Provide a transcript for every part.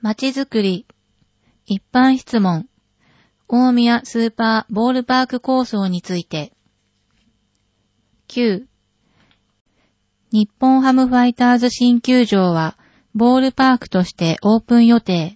まちづくり。一般質問。大宮スーパーボールパーク構想について。9. 日本ハムファイターズ新球場はボールパークとしてオープン予定。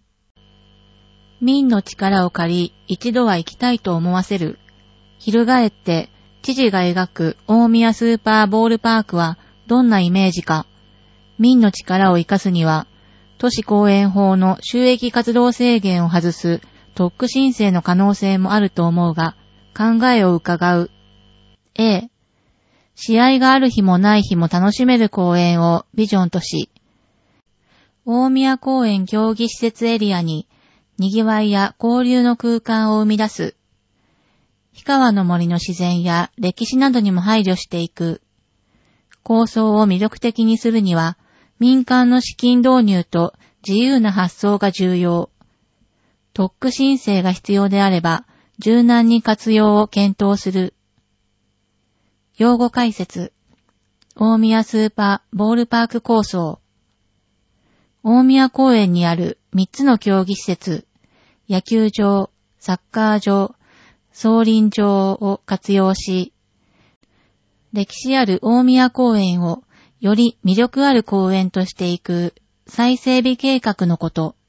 民の力を借り、一度は行きたいと思わせる。翻って知事が描く大宮スーパーボールパークはどんなイメージか。民の力を生かすには、都市公園法の収益活動制限を外す特区申請の可能性もあると思うが、考えを伺う。A、試合がある日もない日も楽しめる公園をビジョンとし、大宮公園競技施設エリアに賑わいや交流の空間を生み出す。氷川の森の自然や歴史などにも配慮していく。構想を魅力的にするには、民間の資金導入と自由な発想が重要。特区申請が必要であれば、柔軟に活用を検討する。用語解説。大宮スーパーボールパーク構想。大宮公園にある3つの競技施設、野球場、サッカー場、総輪場を活用し、歴史ある大宮公園をより魅力ある公園としていく再整備計画のこと。